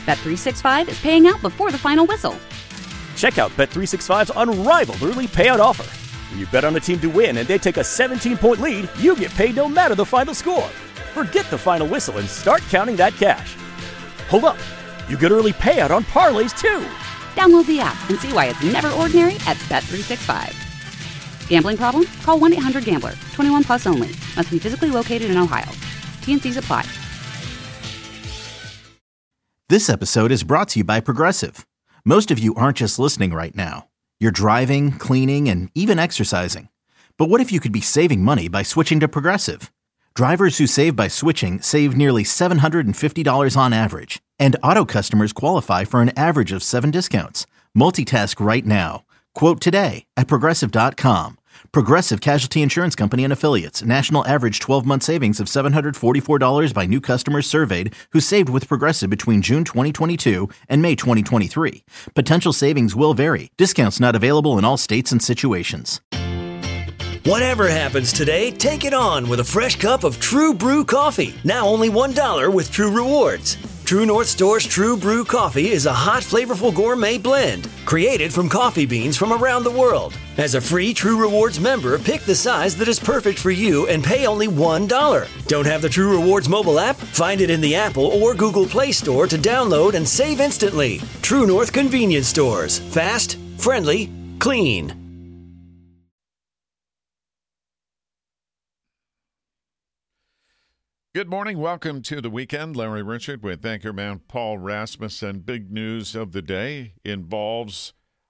Bet365 is paying out before the final whistle. Check out Bet365's unrivaled early payout offer. When you bet on a team to win and they take a 17-point lead, you get paid no matter the final score. Forget the final whistle and start counting that cash. Hold up. You get early payout on parlays, too. Download the app and see why it's never ordinary at Bet365. Gambling problem? Call 1-800-GAMBLER. 21 plus only. Must be physically located in Ohio. T&Cs apply. This episode is brought to you by Progressive. Most of you aren't just listening right now. You're driving, cleaning, and even exercising. But what if you could be saving money by switching to Progressive? Drivers who save by switching save nearly $750 on average. And auto customers qualify for an average of 7 discounts. Multitask right now. Quote today at Progressive.com. Progressive Casualty Insurance Company and Affiliates. National average 12-month savings of $744 by new customers surveyed who saved with Progressive between June 2022 and May 2023. Potential savings will vary. Discounts not available in all states and situations. Whatever happens today, take it on with a fresh cup of True Brew coffee. Now only $1 with True Rewards. True North Store's True Brew coffee is a hot, flavorful gourmet blend created from coffee beans from around the world. As a free True Rewards member, pick the size that is perfect for you and pay only $1. Don't have the True Rewards mobile app? Find it in the Apple or Google Play Store to download and save instantly. True North Convenience Stores. Fast, friendly, clean. Good morning. Welcome to the weekend. Larry Richard with anchorman Paul Rasmussen. Big news of the day involves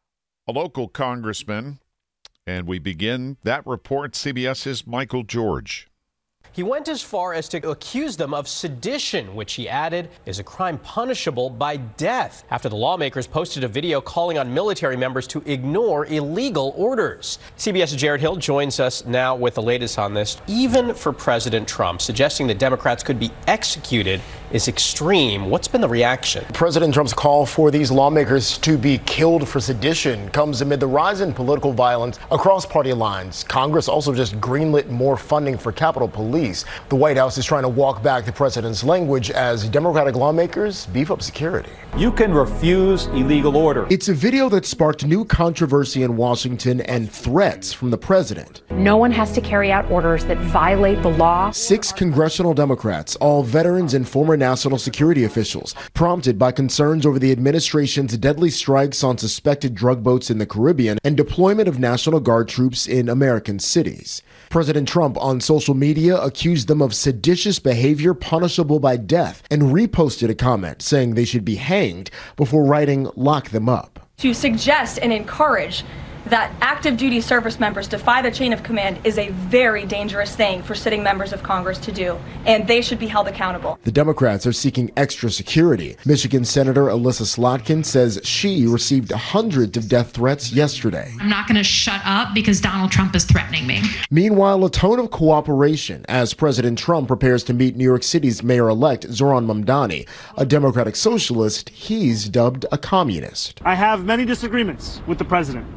a local congressman, and we begin that report. CBS's Michael George. He went as far as to accuse them of sedition, which he added is a crime punishable by death, after the lawmakers posted a video calling on military members to ignore illegal orders. CBS's Jared Hill joins us now with the latest on this. Even for President Trump, suggesting that Democrats could be executed is extreme. What's been the reaction? President Trump's call for these lawmakers to be killed for sedition comes amid the rise in political violence across party lines. Congress also just greenlit more funding for Capitol Police. The White House is trying to walk back the president's language as Democratic lawmakers beef up security. You can refuse illegal order. It's a video that sparked new controversy in Washington and threats from the president. No one has to carry out orders that violate the law. 6 congressional Democrats, all veterans and former national security officials, prompted by concerns over the administration's deadly strikes on suspected drug boats in the Caribbean and deployment of National Guard troops in American cities. President Trump on social media accused them of seditious behavior punishable by death and reposted a comment saying they should be hanged before writing "lock them up." To suggest and encourage that active duty service members defy the chain of command is a very dangerous thing for sitting members of Congress to do, and they should be held accountable. The Democrats are seeking extra security. Michigan Senator Alyssa Slotkin says she received hundreds of death threats yesterday. I'm not going to shut up because Donald Trump is threatening me. Meanwhile, a tone of cooperation as President Trump prepares to meet New York City's mayor-elect Zohran Mamdani, a Democratic socialist he's dubbed a communist. I have many disagreements with the president.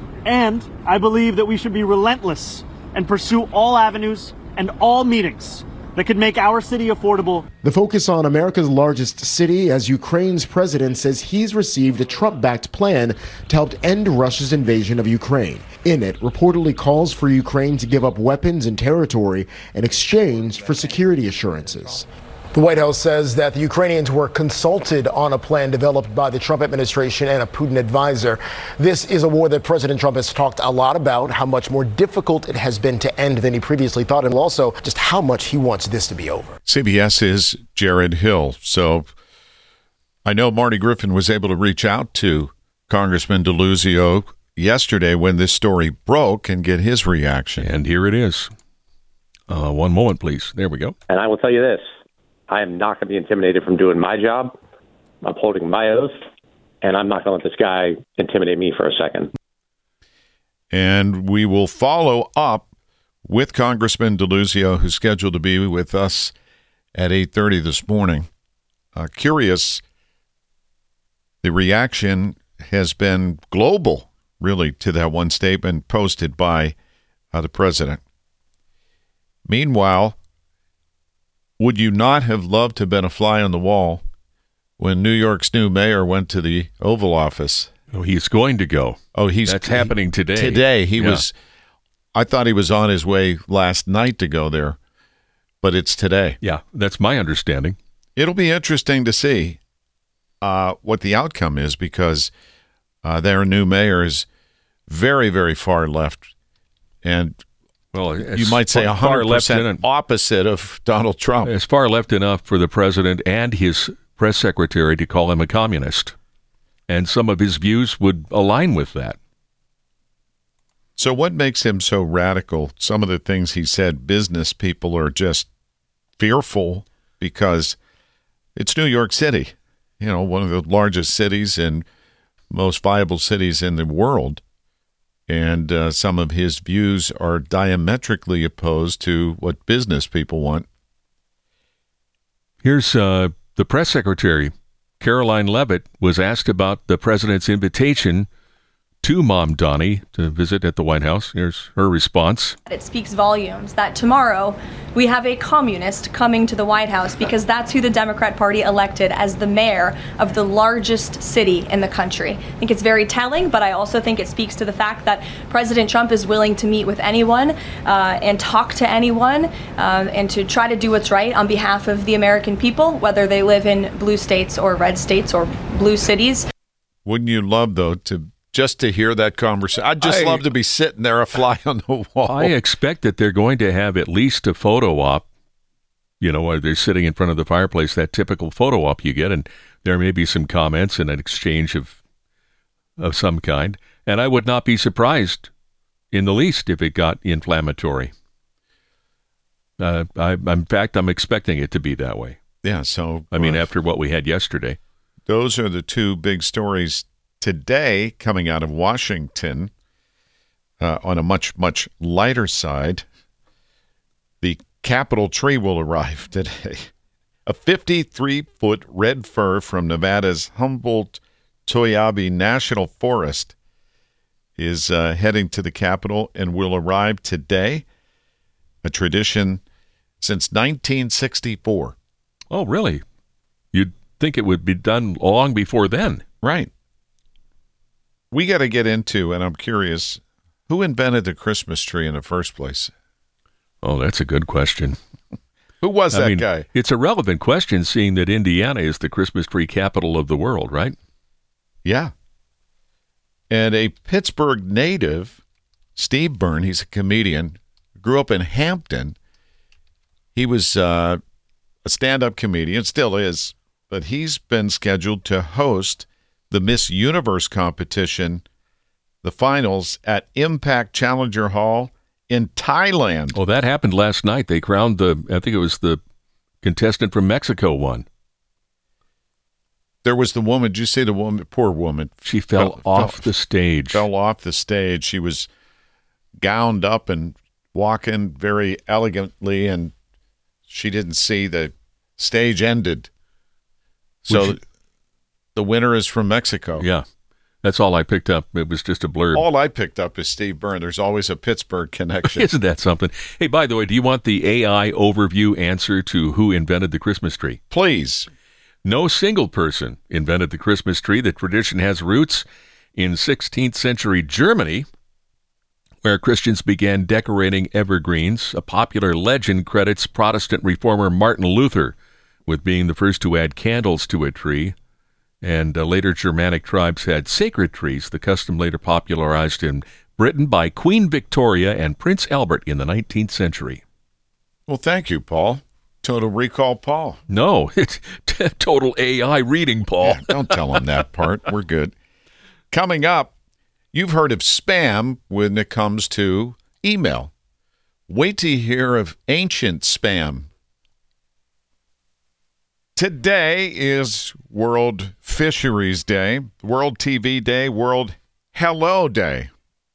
And I believe that we should be relentless and pursue all avenues and all meetings that could make our city affordable. The focus on America's largest city as Ukraine's president says he's received a Trump-backed plan to help end Russia's invasion of Ukraine. In it, reportedly calls for Ukraine to give up weapons and territory in exchange for security assurances. The White House says that the Ukrainians were consulted on a plan developed by the Trump administration and a Putin advisor. This is a war that President Trump has talked a lot about, how much more difficult it has been to end than he previously thought, and also just how much he wants this to be over. CBS's Jared Hill. So I know Marty Griffin was able to reach out to Congressman DeLuzio yesterday when this story broke and get his reaction. And here it is. One moment, please. There we go. And I will tell you this. I am not going to be intimidated from doing my job. I'm holding my oath, and I'm not going to let this guy intimidate me for a second. And we will follow up with Congressman DeLuzio, who's scheduled to be with us at 8:30 this morning. Curious, the reaction has been global, really, to that one statement posted by the president. Meanwhile, would you not have loved to have been a fly on the wall when New York's new mayor went to the Oval Office. Oh, he's going to go. Oh, that's happening today. Today. He was, I thought he was on his way last night to go there, but it's today. Yeah, that's my understanding. It'll be interesting to see what the outcome is, because their new mayor is very, very far left, and you might say 100% opposite of Donald Trump. It's far left enough for the president and his press secretary to call him a communist, and some of his views would align with that. So what makes him so radical? Some of the things he said, business people are just fearful because it's New York City, one of the largest cities and most viable cities in the world. And some of his views are diametrically opposed to what business people want. Here's the press secretary, Caroline Leavitt, was asked about the president's invitation to Mom Donnie to visit at the White House. Here's her response. It speaks volumes that tomorrow we have a communist coming to the White House, because that's who the Democrat Party elected as the mayor of the largest city in the country. I think it's very telling, but I also think it speaks to the fact that President Trump is willing to meet with anyone and talk to anyone and to try to do what's right on behalf of the American people, whether they live in blue states or red states or blue cities. Wouldn't you love, though, just to hear that conversation? I'd just love to be sitting there, a fly on the wall. I expect that they're going to have at least a photo op, where they're sitting in front of the fireplace, that typical photo op you get, and there may be some comments and an exchange of some kind. And I would not be surprised in the least if it got inflammatory. In fact, I'm expecting it to be that way. Yeah, so... after what we had yesterday. Those are the two big stories today coming out of Washington. On a much, much lighter side, the Capitol tree will arrive today. A 53-foot red fir from Nevada's Humboldt-Toiyabe National Forest is heading to the Capitol and will arrive today. A tradition since 1964. Oh, really? You'd think it would be done long before then. Right. We got to get into, and I'm curious, who invented the Christmas tree in the first place? Oh, that's a good question. Who was that guy? It's a relevant question, seeing that Indiana is the Christmas tree capital of the world, right? Yeah. And a Pittsburgh native, Steve Byrne, he's a comedian, grew up in Hampton. He was a stand-up comedian, still is, but he's been scheduled to host the Miss Universe competition, the finals, at Impact Challenger Hall in Thailand. Oh, that happened last night. They crowned I think it was the contestant from Mexico won. There was the woman, did you see the woman, poor woman? She fell off the stage. Fell off the stage. She was gowned up and walking very elegantly, and she didn't see the stage ended. So the winner is from Mexico. Yeah. That's all I picked up. It was just a blurb. All I picked up is Steve Byrne. There's always a Pittsburgh connection. Isn't that something? Hey, by the way, do you want the AI overview answer to who invented the Christmas tree? Please. No single person invented the Christmas tree. The tradition has roots in 16th century Germany, where Christians began decorating evergreens. A popular legend credits Protestant reformer Martin Luther with being the first to add candles to a tree. And later Germanic tribes had sacred trees, the custom later popularized in Britain by Queen Victoria and Prince Albert in the 19th century. Well, thank you, Paul. Total Recall Paul. No, it's total AI reading, Paul. Yeah, don't tell him that part. We're good. Coming up, you've heard of spam when it comes to email. Wait till you hear of ancient spam. Today is World Fisheries Day, World TV Day, World Hello Day.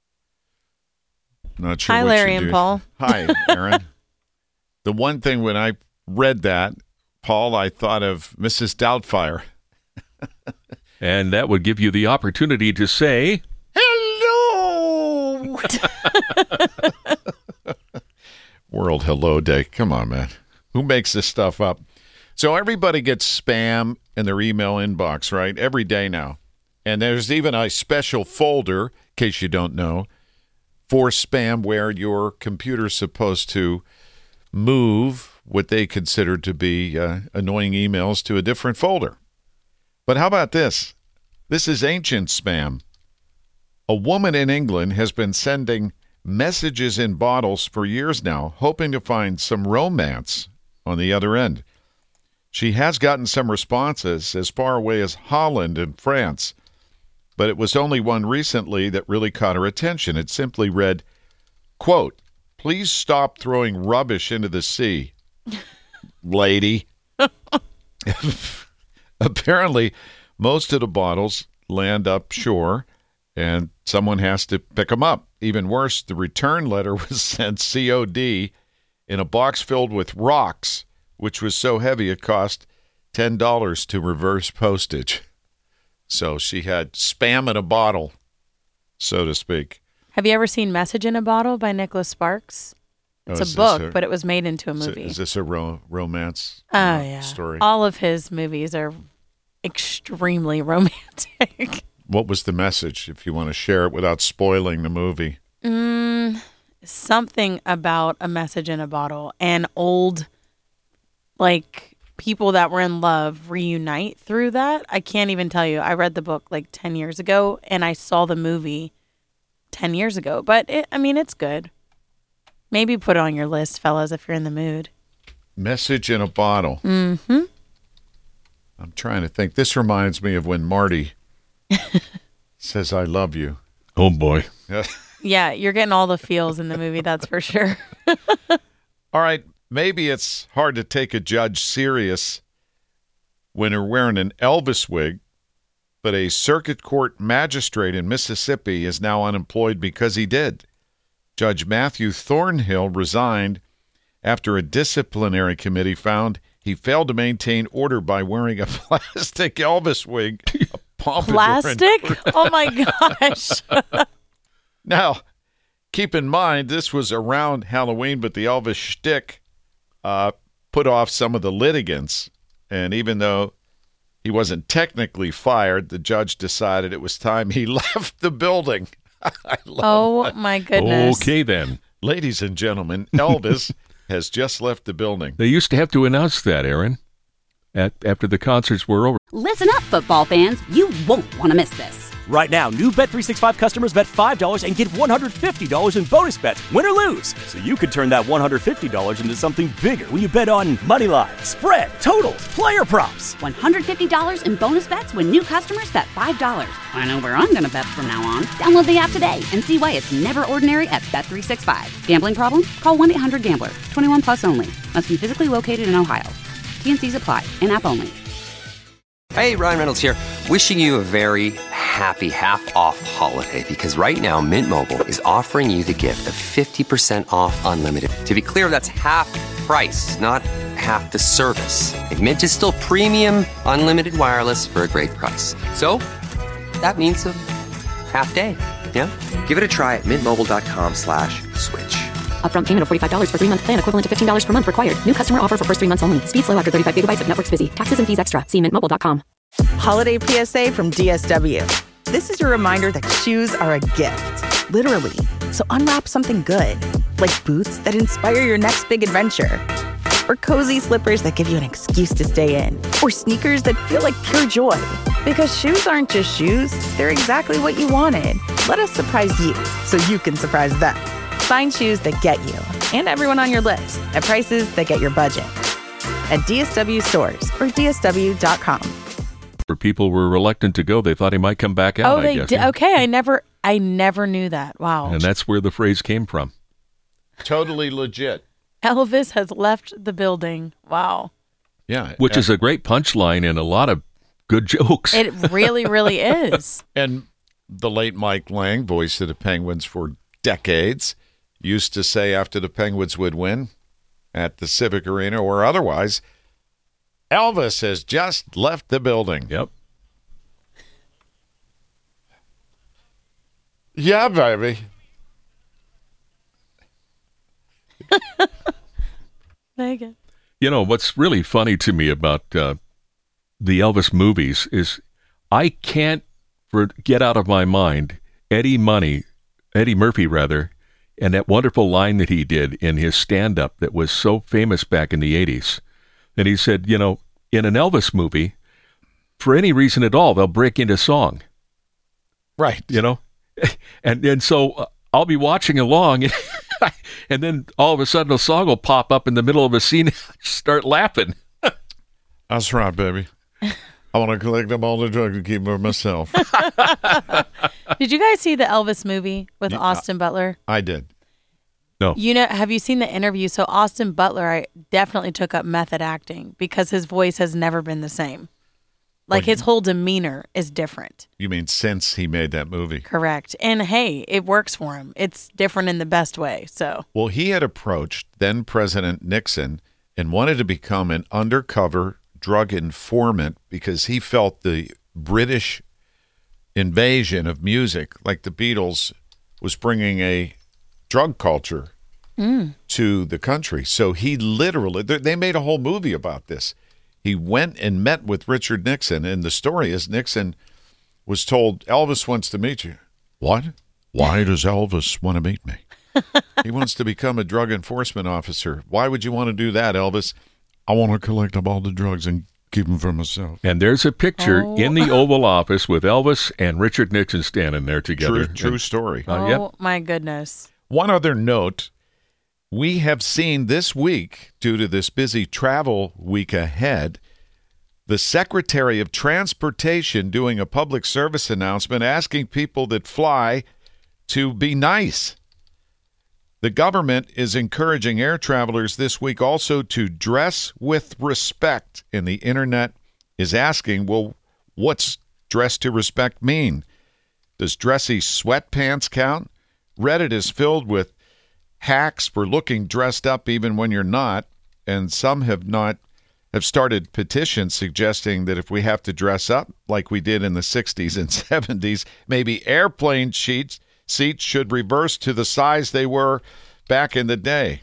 Not sure. Hi, what Larry you and do. Paul. Hi, Aaron. The one thing when I read that, Paul, I thought of Mrs. Doubtfire. And that would give you the opportunity to say, hello. World Hello Day. Come on, man. Who makes this stuff up? So everybody gets spam in their email inbox, right? Every day now. And there's even a special folder, in case you don't know, for spam where your computer's supposed to move what they consider to be annoying emails to a different folder. But how about this? This is ancient spam. A woman in England has been sending messages in bottles for years now, hoping to find some romance on the other end. She has gotten some responses as far away as Holland and France, but it was only one recently that really caught her attention. It simply read, quote, "Please stop throwing rubbish into the sea, lady." Apparently, most of the bottles land up shore, and someone has to pick them up. Even worse, the return letter was sent COD in a box filled with rocks, which was so heavy it cost $10 to reverse postage. So she had spam in a bottle, so to speak. Have you ever seen Message in a Bottle by Nicholas Sparks? It's a book, but it was made into a movie. Is this a romance story? All of his movies are extremely romantic. What was the message, if you want to share it without spoiling the movie? Something about a message in a bottle, and old, people that were in love reunite through that. I can't even tell you. I read the book 10 years ago, and I saw the movie 10 years ago. But, it's good. Maybe put it on your list, fellas, if you're in the mood. Message in a bottle. Mm-hmm. I'm trying to think. This reminds me of when Marty says, "I love you." Oh, boy. Yeah, you're getting all the feels in the movie, that's for sure. All right. Maybe it's hard to take a judge serious when they're wearing an Elvis wig, but a circuit court magistrate in Mississippi is now unemployed because he did. Judge Matthew Thornhill resigned after a disciplinary committee found he failed to maintain order by wearing a plastic Elvis wig. Plastic? Oh, my gosh. Now, keep in mind, this was around Halloween, but the Elvis shtick put off some of the litigants. And even though he wasn't technically fired, the judge decided it was time he left the building. My goodness. Okay, then. Ladies and gentlemen, Elvis has just left the building. They used to have to announce that, Aaron, after the concerts were over. Listen up, football fans. You won't want to miss this. Right now, new Bet365 customers bet $5 and get $150 in bonus bets, win or lose. So you could turn that $150 into something bigger when you bet on money line, spread, totals, player props. $150 in bonus bets when new customers bet $5. I know where I'm going to bet from now on. Download the app today and see why it's never ordinary at Bet365. Gambling problem? Call 1-800-GAMBLER. 21 plus only. Must be physically located in Ohio. T&Cs apply. In-app only. Hey, Ryan Reynolds here. Wishing you a very happy half-off holiday, because right now Mint Mobile is offering you the gift of 50% off unlimited. To be clear, that's half price, not half the service. And Mint is still premium unlimited wireless for a great price. So that means a half day. Yeah? Give it a try at mintmobile.com/switch. Upfront payment of $45 for 3-month plan, equivalent to $15 per month required. New customer offer for first 3 months only. Speed slow after 35 gigabytes if network's busy. Taxes and fees extra. See mintmobile.com. Holiday PSA from DSW. This is your reminder that shoes are a gift. Literally. So unwrap something good. Like boots that inspire your next big adventure. Or cozy slippers that give you an excuse to stay in. Or sneakers that feel like pure joy. Because shoes aren't just shoes. They're exactly what you wanted. Let us surprise you so you can surprise them. Find shoes that get you and everyone on your list at prices that get your budget. At DSW stores or DSW.com. For people were reluctant to go, they thought he might come back out. Oh, they did. Okay, I never knew that. Wow. And that's where the phrase came from. Totally legit. Elvis has left the building. Wow. Yeah. Which is a great punchline and a lot of good jokes. It really, really is. And the late Mike Lang, voice of the Penguins for decades, used to say after the Penguins would win at the Civic Arena or otherwise, Elvis has just left the building. Yep. Yeah, baby. Megan. You know, what's really funny to me about the Elvis movies is I can't get out of my mind Eddie Murphy, and that wonderful line that he did in his stand-up that was so famous back in the 80s. And he said, you know, in an Elvis movie, for any reason at all, they'll break into song. Right. You know? And so I'll be watching along, and then all of a sudden a song will pop up in the middle of a scene and I start laughing. That's right, baby. I want to collect up all the drugs and keep them for myself. Did you guys see the Elvis movie with Austin Butler? I did. No. You know, have you seen the interview? So Austin Butler definitely took up method acting because his voice has never been the same. Like his whole demeanor is different. You mean since he made that movie? Correct. And hey, it works for him. It's different in the best way. So. Well, he had approached then President Nixon and wanted to become an undercover drug informant because he felt the British invasion of music, like the Beatles, was bringing a drug culture to the country. So he literally, they made a whole movie about this. He went and met with Richard Nixon, and the story is Nixon was told, Elvis wants to meet you. What? Why does Elvis want to meet me? He wants to become a drug enforcement officer. Why would you want to do that, Elvis? I want to collect up all the drugs and keep them for myself. And there's a picture in the Oval Office with Elvis and Richard Nixon standing there together. True story. Oh, my goodness. One other note. We have seen this week, due to this busy travel week ahead, the Secretary of Transportation doing a public service announcement asking people that fly to be nice. The government is encouraging air travelers this week also to dress with respect, and the internet is asking, well, what's dress to respect mean? Does dressy sweatpants count? Reddit is filled with hacks for looking dressed up even when you're not, and some have started petitions suggesting that if we have to dress up like we did in the 60s and 70s, maybe airplane seats should reverse to the size they were back in the day.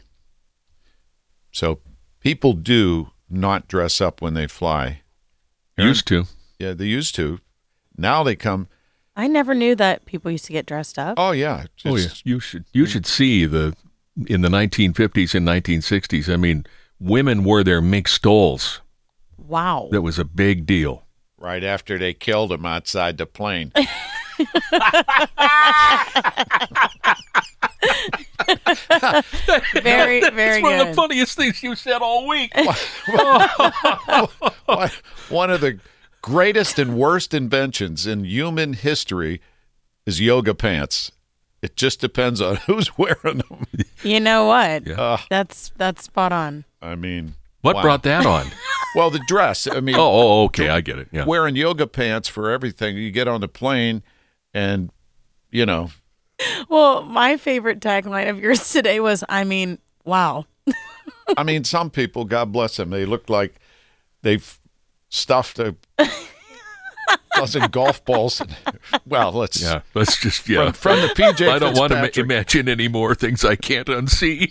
So people do not dress up when they fly. Used to. Yeah, they used to. Now they come. I never knew that people used to get dressed up. Oh yeah. You should see in the 1950s and 1960s. I mean, women wore their mink stoles. Wow. That was a big deal. Right after they killed him outside the plane. Very, very That's good. one of the funniest things you said all week. One of the greatest and worst inventions in human history is yoga pants. It just depends on who's wearing them. You know what? Yeah. That's spot on. I mean, what brought that on? Well, the dress. I mean, okay, I get it. Yeah. Wearing yoga pants for everything. You get on the plane, and you know. Well, my favorite tagline of yours today was, I mean, wow. I mean, some people, God bless them, they look like they've stuffed a dozen golf balls. Well, let's just from the PJ. I don't want to imagine any more things I can't unsee.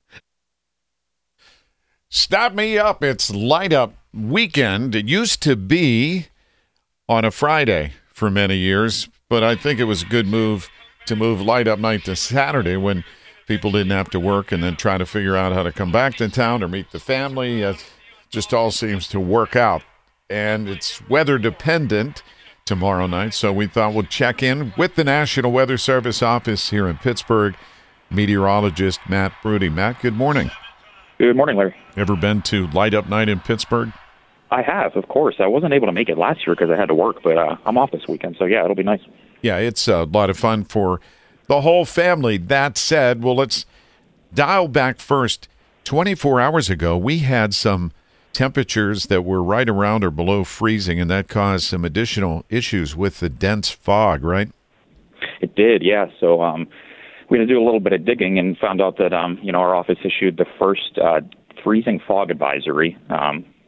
Stop me up. It's Light Up Weekend. It used to be on a Friday for many years, but I think it was a good move to move Light Up Night to Saturday when people didn't have to work and then try to figure out how to come back to town or meet the family. It just all seems to work out. And it's weather dependent tomorrow night, so we thought we'd check in with the National Weather Service office here in Pittsburgh, meteorologist Matt Brody. Matt, good morning. Good morning, Larry. Ever been to Light Up Night in Pittsburgh? I have, of course. I wasn't able to make it last year because I had to work, but I'm off this weekend, so yeah, it'll be nice. Yeah, it's a lot of fun for the whole family. That said, well, let's dial back first. 24 hours ago, we had some temperatures that were right around or below freezing, and that caused some additional issues with the dense fog, right? It did, yeah. So we had to do a little bit of digging and found out that, our office issued the first freezing fog advisory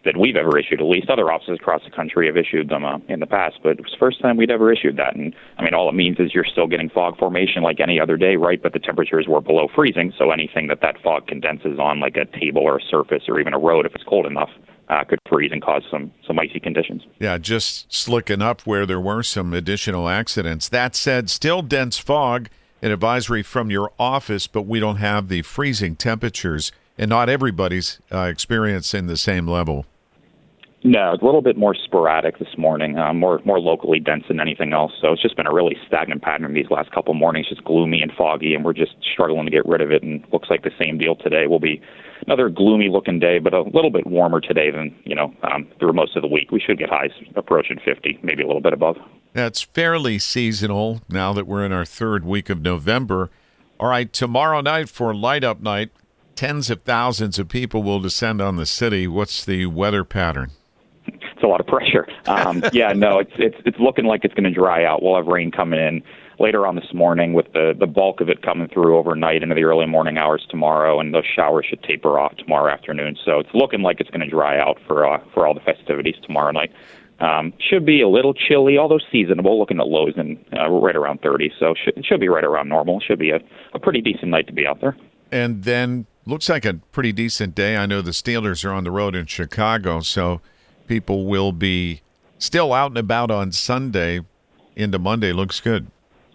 that we've ever issued, at least. Other offices across the country have issued them in the past, but it was the first time we'd ever issued that. And, I mean, all it means is you're still getting fog formation like any other day, right? But the temperatures were below freezing, so anything that fog condenses on, like a table or a surface or even a road, if it's cold enough, could freeze and cause some icy conditions. Yeah, just slicking up where there were some additional accidents. That said, still dense fog, an advisory from your office, but we don't have the freezing temperatures, and not everybody's experiencing the same level. No, it's a little bit more sporadic this morning, more locally dense than anything else. So it's just been a really stagnant pattern these last couple mornings, just gloomy and foggy, and we're just struggling to get rid of it. And looks like the same deal today. Will be another gloomy-looking day, but a little bit warmer today than through most of the week. We should get highs approaching 50, maybe a little bit above. That's fairly seasonal now that we're in our third week of November. All right, tomorrow night for Light Up Night, tens of thousands of people will descend on the city. What's the weather pattern? It's a lot of pressure. It's looking like it's going to dry out. We'll have rain coming in later on this morning, with the bulk of it coming through overnight into the early morning hours tomorrow, and those showers should taper off tomorrow afternoon. So it's looking like it's going to dry out for all the festivities tomorrow night. Should be a little chilly, although seasonable, looking at lows in right around 30. So it should be right around normal. Should be a pretty decent night to be out there. And then looks like a pretty decent day. I know the Steelers are on the road in Chicago, so people will be still out and about on Sunday into Monday. Looks good.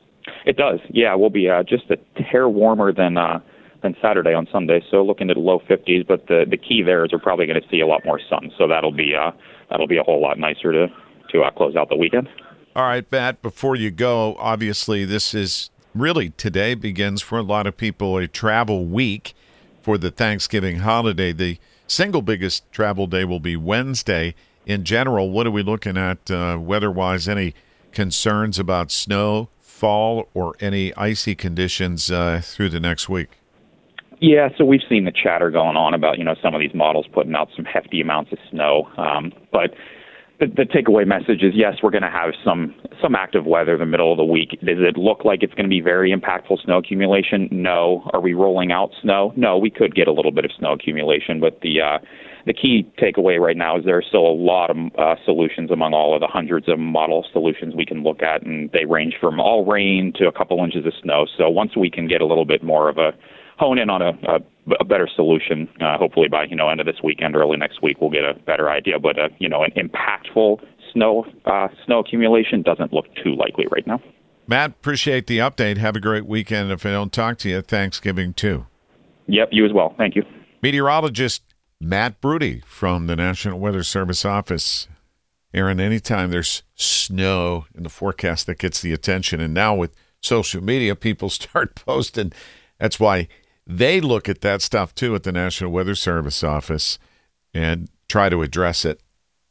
It does. Yeah, we'll be just a hair warmer than Saturday on Sunday. So looking at low 50s. But the key there is we're probably going to see a lot more sun. So that'll be a whole lot nicer to close out the weekend. All right, Matt. Before you go, obviously this is really today begins for a lot of people a travel week for the Thanksgiving holiday. The single biggest travel day will be Wednesday. In general, what are we looking at weather-wise? Any concerns about snow, fall, or any icy conditions through the next week? Yeah, so we've seen the chatter going on about, some of these models putting out some hefty amounts of snow. But the takeaway message is, yes, we're going to have some active weather in the middle of the week. Does it look like it's going to be very impactful snow accumulation? No. Are we rolling out snow? No, we could get a little bit of snow accumulation, but the key takeaway right now is there are still a lot of solutions among all of the hundreds of model solutions we can look at, and they range from all rain to a couple inches of snow. So once we can get a little bit more of a hone in on a better solution, hopefully by end of this weekend, early next week, we'll get a better idea. But an impactful snow accumulation doesn't look too likely right now. Matt, appreciate the update. Have a great weekend. If I don't talk to you, Thanksgiving too. Yep, you as well. Thank you. Meteorologist Matt Broody from the National Weather Service office. Aaron, anytime there's snow in the forecast, that gets the attention. And now with social media, people start posting. That's why they look at that stuff too at the National Weather Service office and try to address it,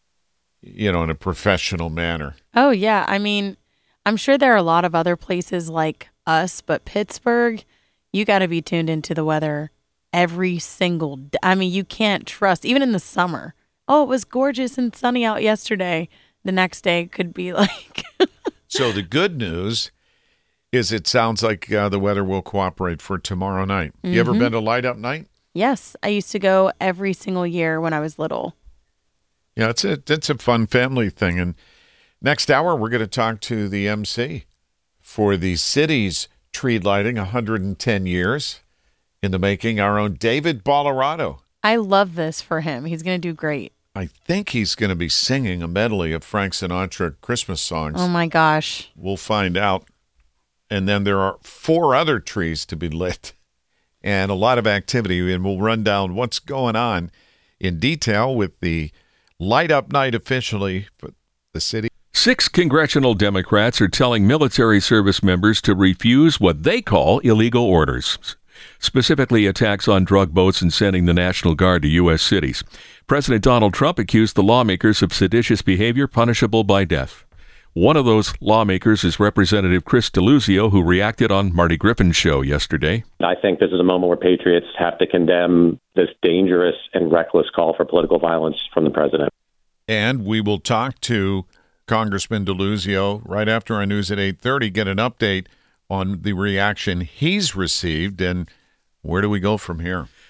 in a professional manner. Oh, yeah. I mean, I'm sure there are a lot of other places like us, but Pittsburgh, you got to be tuned into the weather every single day. I mean, you can't trust, even in the summer. Oh, it was gorgeous and sunny out yesterday. The next day could be like. So the good news is it sounds like the weather will cooperate for tomorrow night. Mm-hmm. You ever been to Light Up Night? Yes. I used to go every single year when I was little. Yeah, it's a fun family thing. And next hour, we're going to talk to the MC for the city's tree lighting, 110 years in the making, our own David Ballarado. I love this for him. He's going to do great. I think he's going to be singing a medley of Frank Sinatra Christmas songs. Oh, my gosh. We'll find out. And then there are 4 other trees to be lit and a lot of activity. And we'll run down what's going on in detail with the Light Up Night officially for the city. 6 congressional Democrats are telling military service members to refuse what they call illegal orders, specifically attacks on drug boats and sending the National Guard to U.S. cities. President Donald Trump accused the lawmakers of seditious behavior punishable by death. One of those lawmakers is Representative Chris Deluzio, who reacted on Marty Griffin's show yesterday. I think this is a moment where patriots have to condemn this dangerous and reckless call for political violence from the president. And we will talk to Congressman Deluzio right after our news at 8:30, get an update on the reaction he's received, and where do we go from here?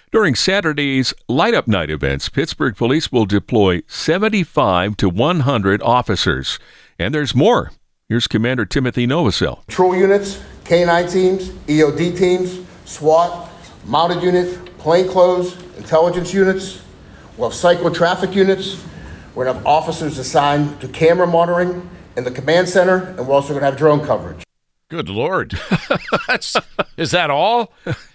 During Saturday's Light Up Night events, Pittsburgh police will deploy 75 to 100 officers. And there's more. Here's Commander Timothy Novosel. Patrol units, K-9 teams, EOD teams, SWAT, mounted unit, plainclothes, intelligence units. We'll have psycho-traffic units. We're going to have officers assigned to camera monitoring in the command center, and we're also going to have drone coverage. Good Lord. Is that all?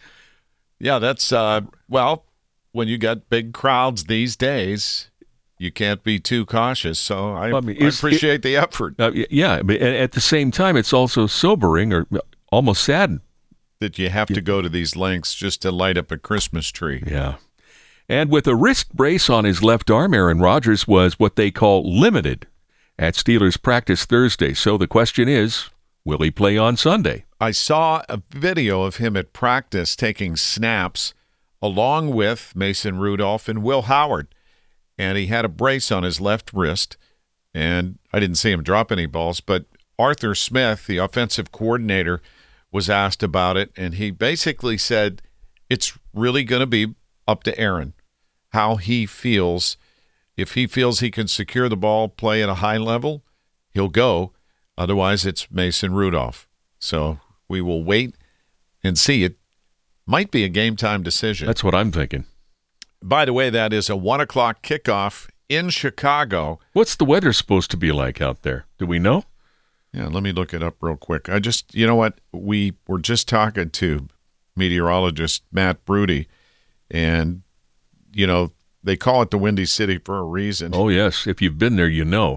Yeah, that's, well, when you got big crowds these days, you can't be too cautious. So I appreciate the effort. Yeah, but at the same time, it's also sobering or almost saddened that you have to go to these lengths just to light up a Christmas tree. Yeah. And with a wrist brace on his left arm, Aaron Rodgers was what they call limited at Steelers practice Thursday. So the question is, will he play on Sunday? I saw a video of him at practice taking snaps along with Mason Rudolph and Will Howard. And he had a brace on his left wrist. And I didn't see him drop any balls. But Arthur Smith, the offensive coordinator, was asked about it. And he basically said it's really going to be up to Aaron how he feels. If he feels he can secure the ball, play at a high level, he'll go. Otherwise, it's Mason Rudolph. So we will wait and see. It might be a game-time decision. That's what I'm thinking. By the way, that is a 1 o'clock kickoff in Chicago. What's the weather supposed to be like out there? Do we know? Yeah, let me look it up real quick. You know what? We were just talking to meteorologist Matt Broody, and, you know, they call it the Windy City for a reason. Oh, yes. If you've been there, you know.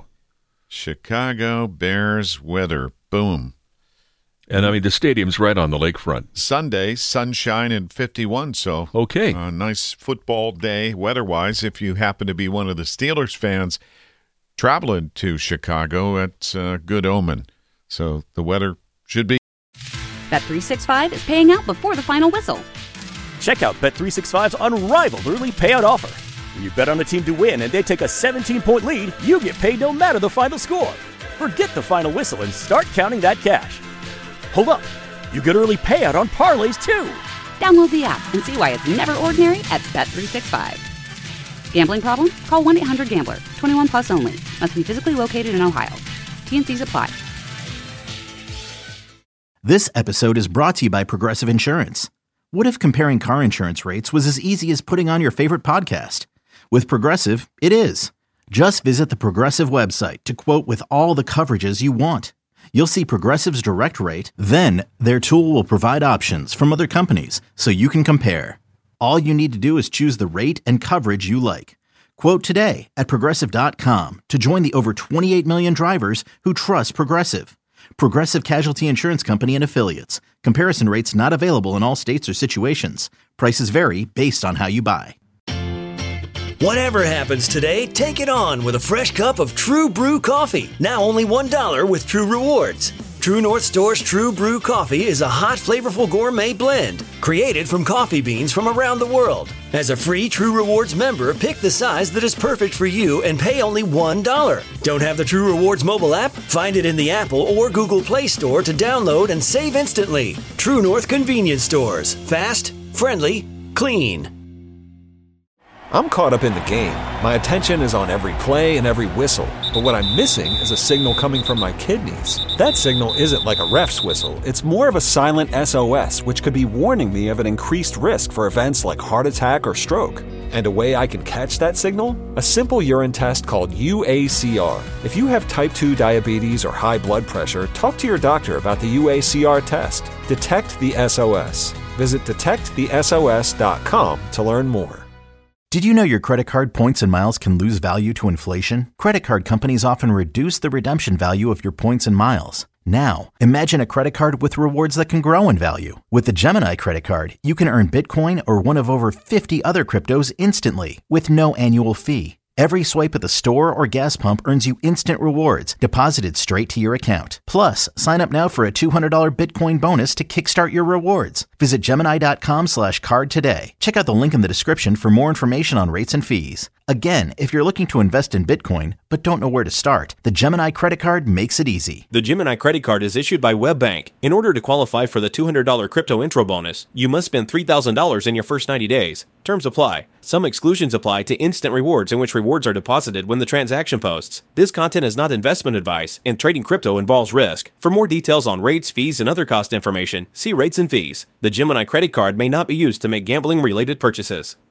Chicago Bears weather. Boom. And, I mean, the stadium's right on the lakefront. Sunday, sunshine and 51, so okay. A nice football day weather-wise. If you happen to be one of the Steelers fans traveling to Chicago, it's a good omen. So the weather should be. Bet365 is paying out before the final whistle. Check out Bet365's unrivaled early payout offer. When you bet on a team to win and they take a 17-point lead, you get paid no matter the final score. Forget the final whistle and start counting that cash. Hold up. You get early payout on parlays, too. Download the app and see why it's never ordinary at Bet365. Gambling problem? Call 1-800-GAMBLER. 21 plus only. Must be physically located in Ohio. T&Cs apply. This episode is brought to you by Progressive Insurance. What if comparing car insurance rates was as easy as putting on your favorite podcast? With Progressive, it is. Just visit the Progressive website to quote with all the coverages you want. You'll see Progressive's direct rate, then their tool will provide options from other companies so you can compare. All you need to do is choose the rate and coverage you like. Quote today at Progressive.com to join the over 28 million drivers who trust Progressive. Progressive Casualty Insurance Company and Affiliates. Comparison rates not available in all states or situations. Prices vary based on how you buy. Whatever happens today, take it on with a fresh cup of True Brew coffee. Now only $1 with True Rewards. True North Store's True Brew coffee is a hot, flavorful gourmet blend created from coffee beans from around the world. As a free True Rewards member, pick the size that is perfect for you and pay only $1. Don't have the True Rewards mobile app? Find it in the Apple or Google Play Store to download and save instantly. True North Convenience Stores. Fast, friendly, clean. I'm caught up in the game. My attention is on every play and every whistle. But what I'm missing is a signal coming from my kidneys. That signal isn't like a ref's whistle. It's more of a silent SOS, which could be warning me of an increased risk for events like heart attack or stroke. And a way I can catch that signal? A simple urine test called UACR. If you have type 2 diabetes or high blood pressure, talk to your doctor about the UACR test. Detect the SOS. Visit detectthesos.com to learn more. Did you know your credit card points and miles can lose value to inflation? Credit card companies often reduce the redemption value of your points and miles. Now, imagine a credit card with rewards that can grow in value. With the Gemini credit card, you can earn Bitcoin or one of over 50 other cryptos instantly with no annual fee. Every swipe at the store or gas pump earns you instant rewards deposited straight to your account. Plus, sign up now for a $200 Bitcoin bonus to kickstart your rewards. Visit Gemini.com/card today. Check out the link in the description for more information on rates and fees. Again, if you're looking to invest in Bitcoin but don't know where to start, the Gemini credit card makes it easy. The Gemini credit card is issued by WebBank. In order to qualify for the $200 crypto intro bonus, you must spend $3,000 in your first 90 days. Terms apply. Some exclusions apply to instant rewards, in which rewards are deposited when the transaction posts. This content is not investment advice, and trading crypto involves risk. For more details on rates, fees, and other cost information, see Rates and Fees. The Gemini credit card may not be used to make gambling-related purchases.